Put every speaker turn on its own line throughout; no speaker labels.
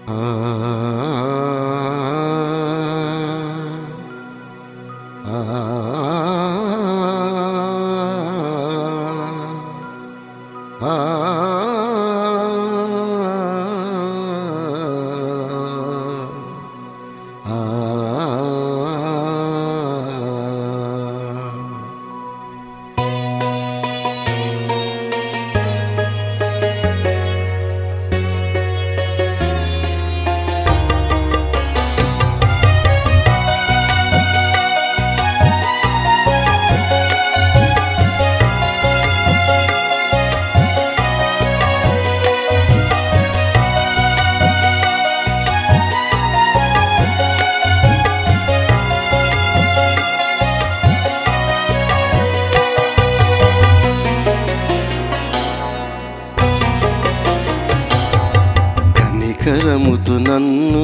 కనికరముతో నన్ను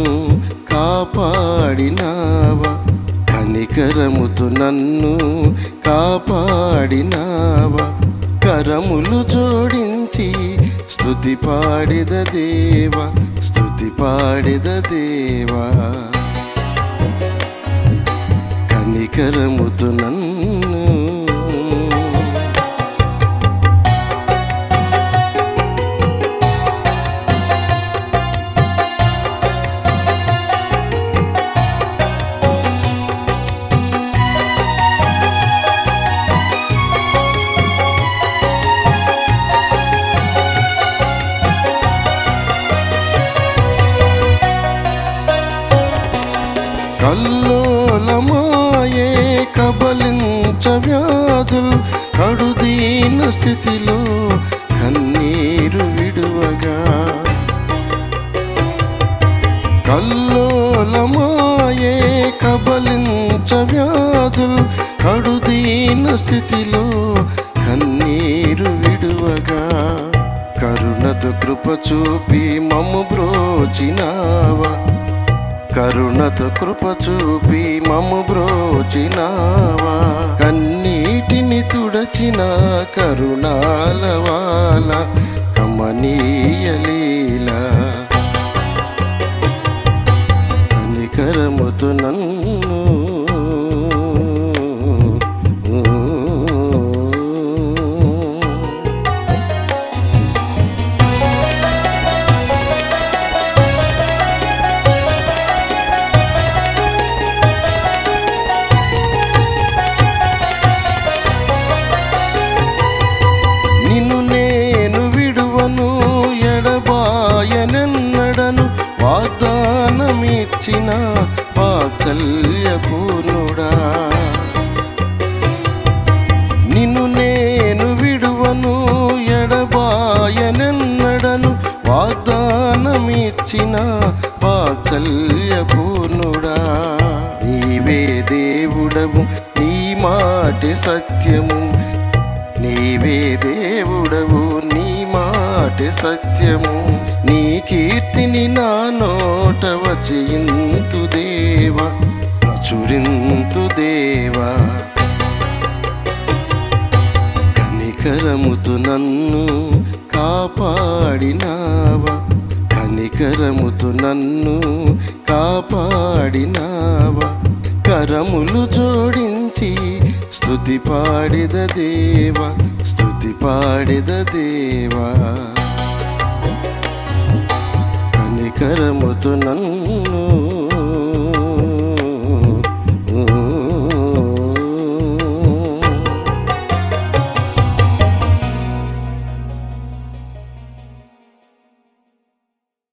కాపాడినావా, కనికరముతో నన్ను కాపాడినావా. కరములు జోడించి స్తుతి పాడెద దేవా, స్తుతి పాడెద దేవా. కనికరముతో నన్ను కల్లోలమాయే కబలించ వ్యాధులు, కడుదీన స్థితిలో కన్నీరు విడువగా. కల్లోలమాయే కబలించ వ్యాధులు, కడుదీన స్థితిలో కన్నీరు విడువగా. కరుణతో కృప చూపి మమ్ము బ్రోచినావా, కరుణతో కృప చూపి మమ్ము బ్రోచినావా. కన్నీటిని తుడచిన కరుణాలవాల, కమనీయ లీల. కనికరముతో నన్ను వాగ్దానమిచ్చిన వాత్సల్యపూర్ణుడా. నిన్ను నేను విడువను ఎడబాయనెన్నడను, వాగ్దానమిచ్చిన వాత్సల్యపూర్ణుడా. నీవే దేవుడవు, నీ మాటే సత్యము, నీవే దేవుడవు, నీ మాటే సత్యము. నీ కీర్తిని నా నోట వచింతు దేవా, ప్రచురింతు దేవా. కనికరముతో నన్ను కాపాడినావా, కనికరముతో నన్ను కాపాడినావా. కరములు జోడించి స్తుతి పాడెద దేవా, స్తుతి పాడెద దేవా. కనికరముతో నన్ను